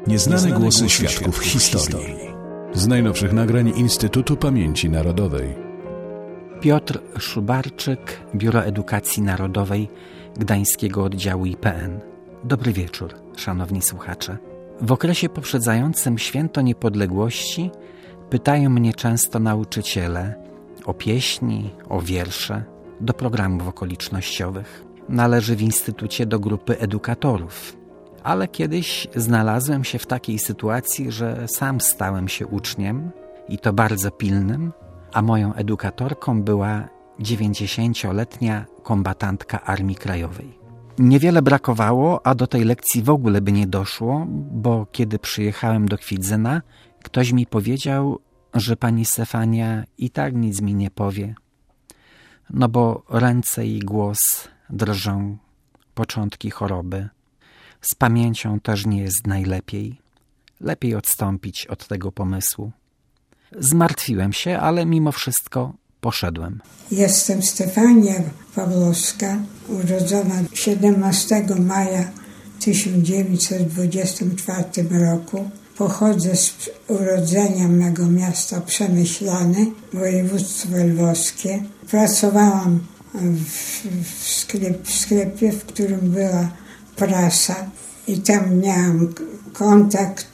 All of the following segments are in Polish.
Nieznane głosy świadków historii. Z najnowszych nagrań Instytutu Pamięci Narodowej. Piotr Szubarczyk, Biuro Edukacji Narodowej Gdańskiego Oddziału IPN. Dobry wieczór, szanowni słuchacze. W okresie poprzedzającym Święto Niepodległości pytają mnie często nauczyciele o pieśni, o wiersze do programów okolicznościowych. Należy w Instytucie do grupy edukatorów. Ale kiedyś znalazłem się w takiej sytuacji, że sam stałem się uczniem i to bardzo pilnym, a moją edukatorką była 90-letnia kombatantka Armii Krajowej. Niewiele brakowało, a do tej lekcji w ogóle by nie doszło, bo kiedy przyjechałem do Kwidzyna, ktoś mi powiedział, że pani Stefania i tak nic mi nie powie, no bo ręce i głos drżą, początki choroby. Z pamięcią też nie jest najlepiej. Lepiej odstąpić od tego pomysłu. Zmartwiłem się, ale mimo wszystko poszedłem. Jestem Stefania Pawłowska, urodzona 17 maja 1924 roku. Pochodzę z urodzenia mego miasta Przemyślany, województwo lwowskie. Pracowałam w sklepie, w którym była prasa i tam miałam kontakt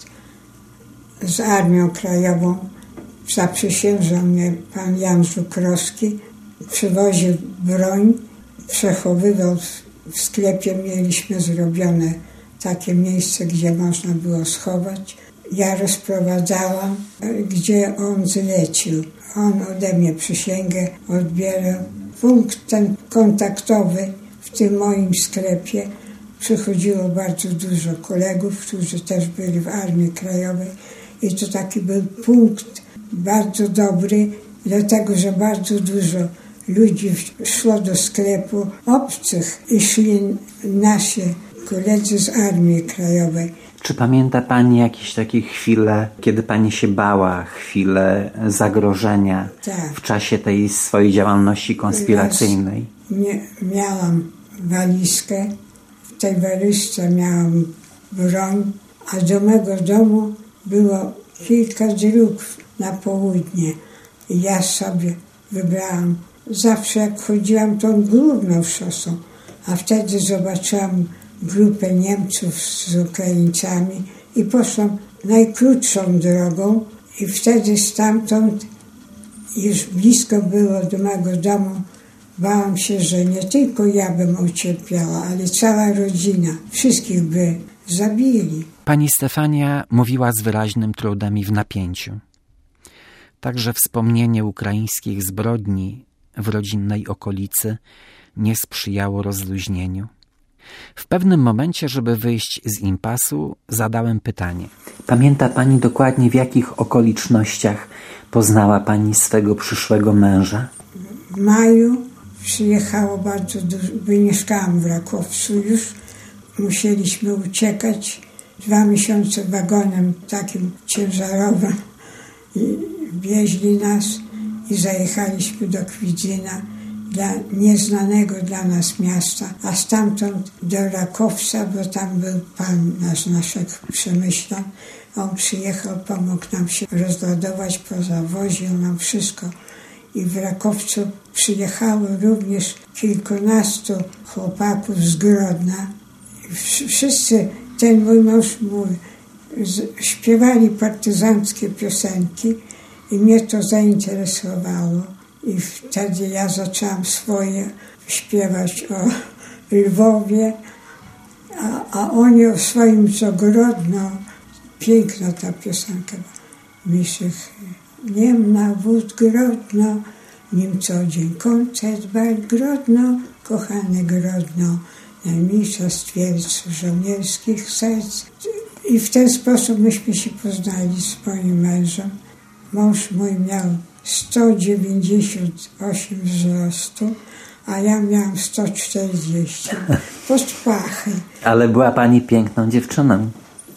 z Armią Krajową. Zaprzysiężał mnie pan Jan Żukrowski, przywoził broń, przechowywał w sklepie. Mieliśmy zrobione takie miejsce, gdzie można było schować. Ja rozprowadzałam, gdzie on zlecił. On ode mnie przysięgę odbierał. Punkt ten kontaktowy w tym moim sklepie przychodziło bardzo dużo kolegów, którzy też byli w Armii Krajowej i to taki był punkt bardzo dobry, dlatego że bardzo dużo ludzi szło do sklepu obcych i szli nasi koledzy z Armii Krajowej. Czy pamięta pani jakieś takie chwile, kiedy pani się bała, chwile zagrożenia w czasie tej swojej działalności konspiracyjnej? Miałam walizkę, w tej walizce miałam broń, a do mego domu było kilka dróg na południe. I ja sobie wybrałam, zawsze jak chodziłam tą główną szosą, a wtedy zobaczyłam grupę Niemców z Ukraińcami i poszłam najkrótszą drogą i wtedy stamtąd już blisko było do mego domu. Bałam się, że nie tylko ja bym ucierpiała, ale cała rodzina. Wszystkich by zabili. Pani Stefania mówiła z wyraźnym trudem i w napięciu. Także wspomnienie ukraińskich zbrodni w rodzinnej okolicy nie sprzyjało rozluźnieniu. W pewnym momencie, żeby wyjść z impasu, zadałem pytanie. Pamięta pani dokładnie, w jakich okolicznościach poznała pani swego przyszłego męża? W maju przyjechało bardzo dużo, bo mieszkałam w Rakowcu już. Musieliśmy uciekać 2 miesiące wagonem takim ciężarowym i wieźli nas i zajechaliśmy do Kwidzyna, dla nieznanego dla nas miasta, a stamtąd do Rakowca, bo tam był pan naszych Przemyślan. On przyjechał, pomógł nam się rozładować, pozawoził nam wszystko. I w Rakowcu przyjechało również kilkunastu chłopaków z Grodna. Wszyscy, ten mój mąż śpiewali partyzanckie piosenki i mnie to zainteresowało. I wtedy ja zaczęłam swoje śpiewać o Lwowie, a oni o swoim co Grodno. Piękna ta piosenka. Miszych niem na wód Grodno, nim co dzień koncert bal Grodno, kochane Grodno, najmniejsza z twierdz żołnierskich serc. I w ten sposób myśmy się poznali z moim mężem. Mąż mój miał 198 wzrostu, a ja miałam 140. Pod pachy. Ale była pani piękną dziewczyną.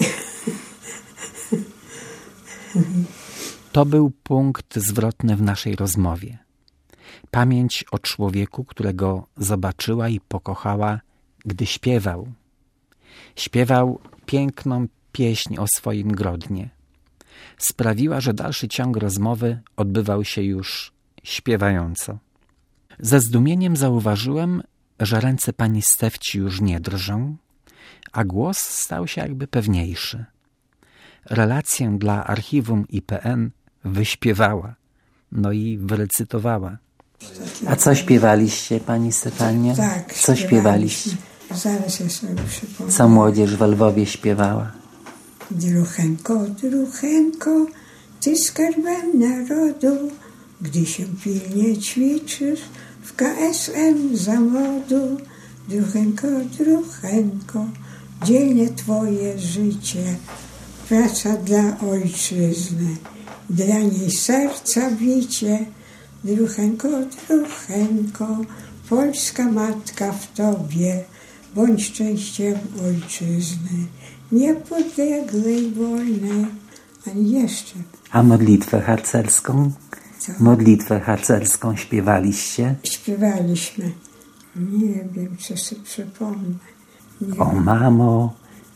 To był punkt zwrotny w naszej rozmowie. Pamięć o człowieku, którego zobaczyła i pokochała, gdy śpiewał. Śpiewał piękną pieśń o swoim Grodnie. Sprawiła, że dalszy ciąg rozmowy odbywał się już śpiewająco. Ze zdumieniem zauważyłem, że ręce pani Stefci już nie drżą, a głos stał się jakby pewniejszy. Relację dla archiwum IPN wyśpiewała, no i wyrecytowała. A co śpiewaliście, pani Stefanie? Tak, co śpiewaliście? Zaraz ja sobie przypomnę. Co młodzież w Lwowie śpiewała? Druchenko, druchenko, ty skarbem narodu, gdy się pilnie ćwiczysz w KSM zawodu. Druchenko, druchenko, dzielnie twoje życie, praca dla ojczyzny, dla niej serca bicie. Druchenko, druchenko, polska matka w tobie, bądź szczęściem ojczyzny, niepodległej, wolnej. Ani jeszcze. A modlitwę harcerską? Co? Modlitwę harcerską śpiewaliście? Śpiewaliśmy. Nie wiem, co sobie przypomnę. O mamo,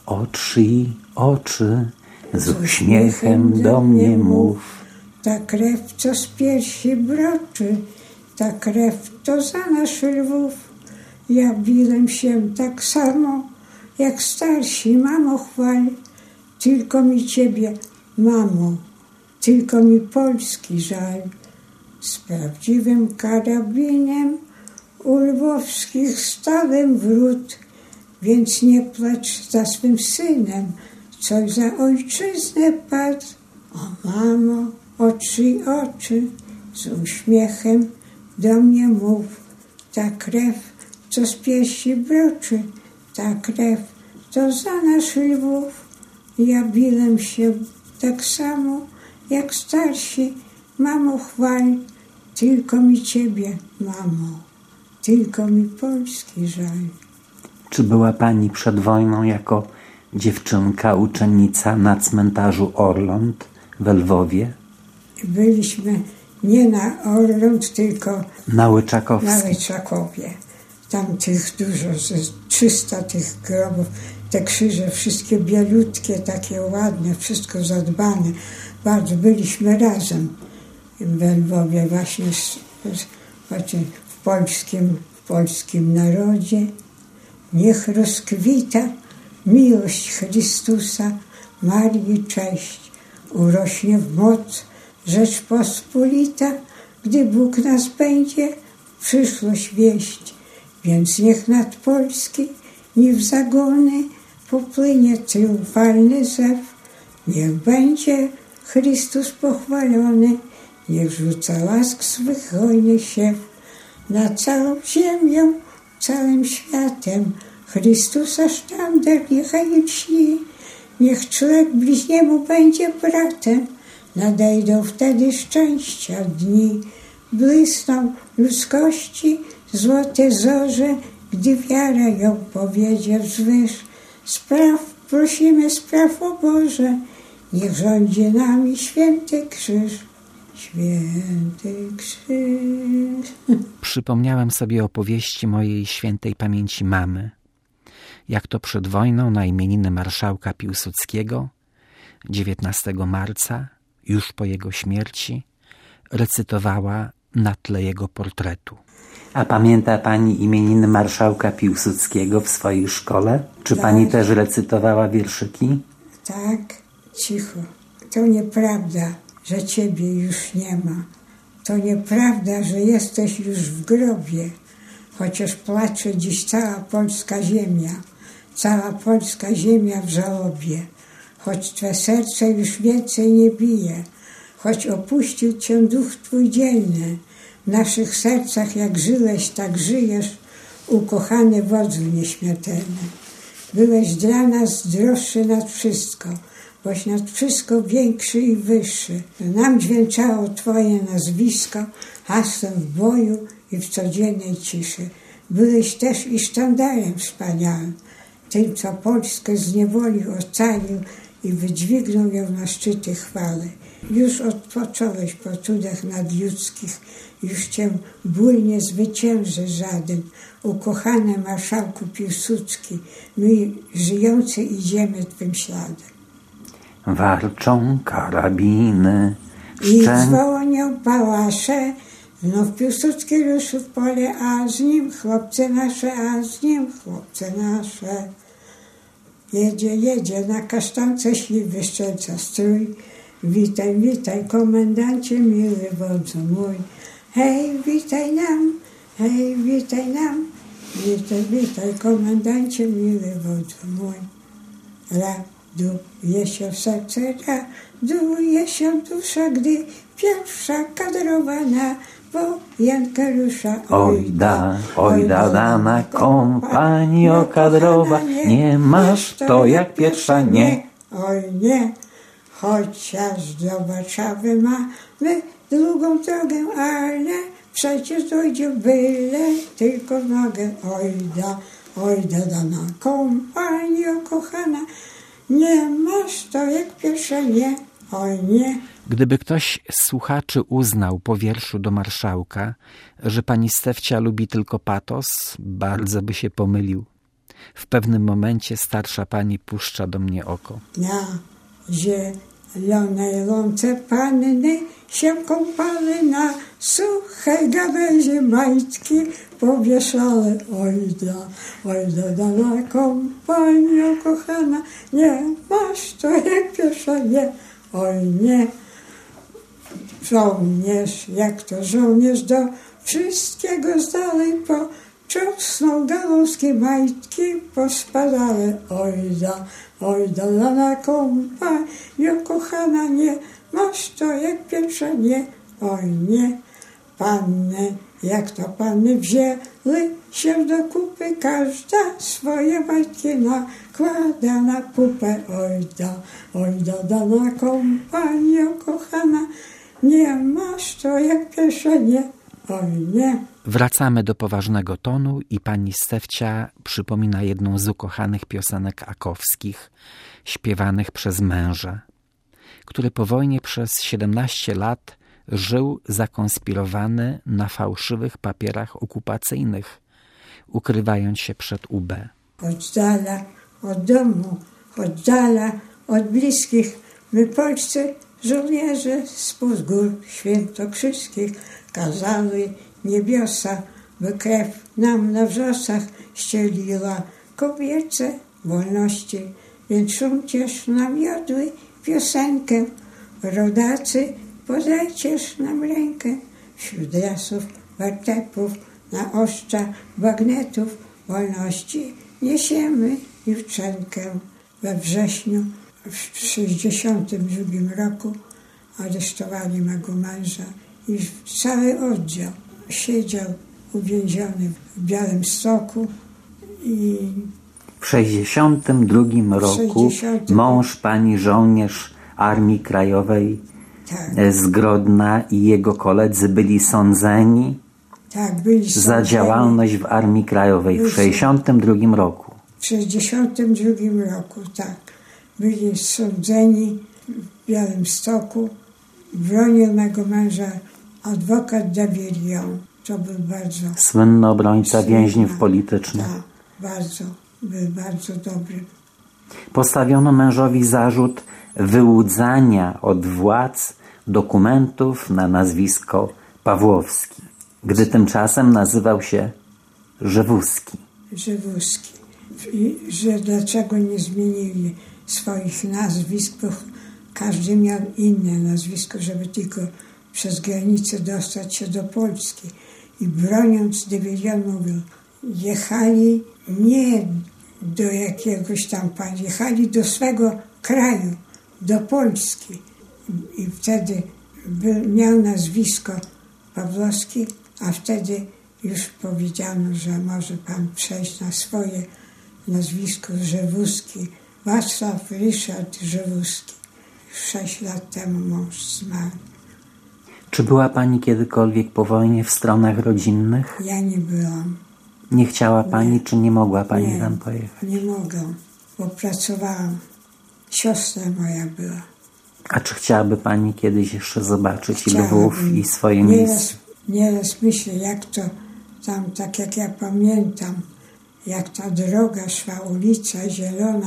oczy, z uśmiechem do mnie mów. Ta krew, co z piersi broczy, ta krew, to za nasz Lwów. Ja biłem się tak samo, jak starsi, mamo chwal. Tylko mi ciebie, mamo, tylko mi Polski żal. Z prawdziwym karabinem u lwowskich stałem wrót, więc nie płacz za swym synem, co za ojczyznę padł. O mamo, oczy, z uśmiechem do mnie mów. Ta krew, co z piersi broczy, ta krew, to za nasz Lwów. Ja biłem się tak samo, jak starsi, mamo chwal. Tylko mi ciebie, mamo, tylko mi Polski żal. Czy była pani przed wojną jako dziewczynka, uczennica na cmentarzu Orląt w Lwowie? Byliśmy nie na Orląt, tylko na Łyczakowskiej. Na Łyczakowie. Tam tych dużo, 300 tych grobów, te krzyże wszystkie bielutkie, takie ładne, wszystko zadbane. Bardzo byliśmy razem w Lwowie właśnie w polskim narodzie. Niech rozkwita miłość Chrystusa, Marii cześć, urośnie w moc Rzeczpospolita, gdy Bóg nas będzie przyszłość wieść. Więc niech nad Polski, nie w zagony, popłynie triumfalny zew. Niech będzie Chrystus pochwalony, niech rzuca łask swych hojny siew. Na całą ziemią, całym światem Chrystusa sztandar niechaj lśni. Niech człowiek bliźniemu będzie bratem, nadejdą wtedy szczęścia dni. Błysną ludzkości złote zorze, gdy wiara ją powiedzie wzwyż. Prosimy, o Boże, niech rządzi nami święty krzyż. Święty krzyż. Przypomniałem sobie opowieści mojej świętej pamięci mamy, jak to przed wojną na imieniny marszałka Piłsudskiego 19 marca, już po jego śmierci, recytowała na tle jego portretu. A pamięta pani imieniny marszałka Piłsudskiego w swojej szkole? Czy pani też recytowała wierszyki? Tak, cicho. To nieprawda, że ciebie już nie ma. To nieprawda, że jesteś już w grobie. Chociaż płacze dziś cała polska ziemia. Cała polska ziemia w żałobie. Choć twe serce już więcej nie bije. Choć opuścił cię duch twój dzielny. W naszych sercach jak żyłeś, tak żyjesz, ukochany wodzu nieśmiertelny. Byłeś dla nas droższy nad wszystko, boś nad wszystko większy i wyższy. Nam dźwięczało twoje nazwisko, hasłem w boju i w codziennej ciszy. Byłeś też i sztandarem wspaniałym, tym, co Polskę z niewoli ocalił i wydźwignął ją na szczyty chwały. Już odpocząłeś po cudach nadludzkich, już cię ból nie zwycięży żaden. Ukochany marszałku Piłsudski, my żyjący idziemy twym śladem. warczą karabiny. I dzwonią pałasze, znów Piłsudski ruszył w pole, a z nim chłopcy nasze, a z nim chłopcy nasze. Jedzie, jedzie na kasztance śliwy szczelca strój. Witaj, witaj, komendancie, miły wodzu mój. Hej, witaj nam, hej, witaj nam. Witaj, witaj, komendancie, miły wodzu mój. Raduje się w serce, raduje się dusza, gdy pierwsza kadrowana wojenka rusza. Ojda, dana kompanio kadrowa, nie masz to jak pierwsza, nie. Oj nie, chociaż do Warszawy mamy długą drogę, ale przecież dojdzie byle tylko w nogę. Ojda, dana kompanio kochana, nie masz to jak pierwsza, nie. Oj nie. Gdyby ktoś z słuchaczy uznał po wierszu do marszałka, że pani Stefcia lubi tylko patos, bardzo by się pomylił. W pewnym momencie starsza pani puszcza do mnie oko. Na zielonej łące panny się kąpały, na suchej gałęzi majtki powieszały. Ojda, dana kompanio kochana, nie masz to jak pierwsza, nie. Oj nie. Żołnierz, jak to żołnierz, do wszystkiego zdalej począsnął gałązki majtki pospadały. Ojda, dana kompanio kochana, nie masz to jak pierwsza, nie. Oj nie. Panny, jak to panny wzięły się do kupy, każda swoje majtki nakłada na pupę. Ojda, dana kompanio kochana, nie masz to jak pierwsza, nie. Oj nie. Wracamy do poważnego tonu i pani Stefcia przypomina jedną z ukochanych piosenek akowskich, śpiewanych przez męża, który po wojnie przez 17 lat żył zakonspirowany na fałszywych papierach okupacyjnych, ukrywając się przed UB. Od dala od domu, od dala od bliskich, my polscy żołnierze spod gór świętokrzyskich kazały niebiosa, by krew nam na wrzosach ścieliła kobiece wolności. Więc szumcież nam jodły piosenkę, rodacy, podajcież nam rękę. Wśród lasów, wartepów, na ostrza bagnetów wolności niesiemy jutrzenkę. We wrześniu w 1962 roku aresztowali mego męża i cały oddział siedział uwięziony w Białymstoku. I w 1962 roku mąż pani żołnierz Armii Krajowej z Grodna i jego koledzy byli sądzeni za działalność w Armii Krajowej w 1962 roku. W 1962 roku, tak. Byli sądzeni w Białymstoku. Bronił mego męża adwokat Davirion. To był bardzo... Słynny obrońca więźniów politycznych. Tak, był bardzo dobry. Postawiono mężowi zarzut wyłudzania od władz dokumentów na nazwisko Pawłowski, gdy tymczasem nazywał się Żewuski. I że dlaczego nie zmienili swoich nazwisk, bo każdy miał inne nazwisko, żeby tylko przez granicę dostać się do Polski. I broniąc Davirion mówił, jechali nie do jakiegoś tam państwa, jechali do swego kraju, do Polski. I wtedy miał nazwisko Pawłowski, a wtedy już powiedziano, że może pan przejść na swoje nazwisko Żewuski. Wacław Ryszard Żewuski. 6 lat temu mąż zmarł. Czy była pani kiedykolwiek po wojnie w stronach rodzinnych? Ja nie byłam. Nie chciała pani, czy nie mogła pani tam pojechać? Nie mogłam, bo pracowałam. Siostra moja była. A czy chciałaby pani kiedyś jeszcze zobaczyć Lwów i swoje miejsce? Nieraz myślę, jak to tam, tak jak ja pamiętam, jak ta droga szła, ulica Zielona,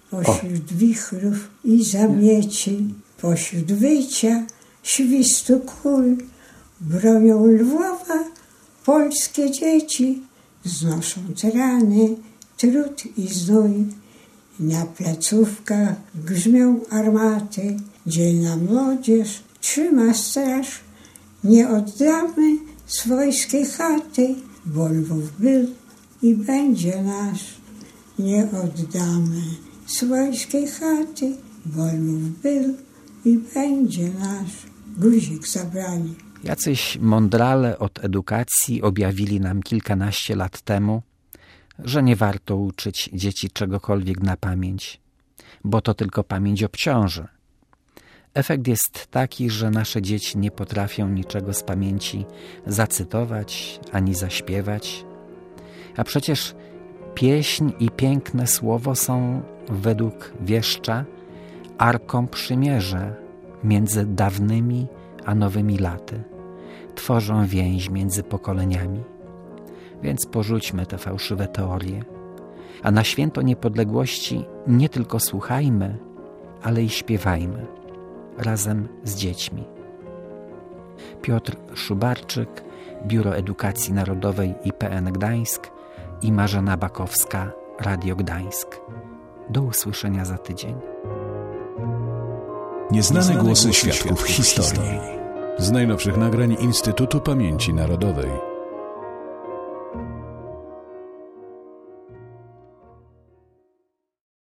pośród wichrów i zamieci, pośród wycia, świstu kul, bronią Lwowa polskie dzieci, znosząc rany, trud i znój. Na placówkach grzmią armaty, dzielna młodzież trzyma straż. Nie oddamy swojskiej chaty, bo Lwów był i będzie nasz. Nie oddamy swojskiej chaty, bo Lwów był i będzie nasz. Guzik zabrali. Jacyś mądrale od edukacji objawili nam kilkanaście lat temu, że nie warto uczyć dzieci czegokolwiek na pamięć, bo to tylko pamięć obciąży. Efekt jest taki, że nasze dzieci nie potrafią niczego z pamięci zacytować ani zaśpiewać, a przecież pieśń i piękne słowo są według wieszcza arką przymierza między dawnymi a nowymi laty. Tworzą więź między pokoleniami. Więc porzućmy te fałszywe teorie. A na święto niepodległości nie tylko słuchajmy, ale i śpiewajmy razem z dziećmi. Piotr Szubarczyk, Biuro Edukacji Narodowej IPN Gdańsk i Marzena Bakowska, Radio Gdańsk. Do usłyszenia za tydzień. Nieznane głosy świadków historii. Z najnowszych nagrań Instytutu Pamięci Narodowej.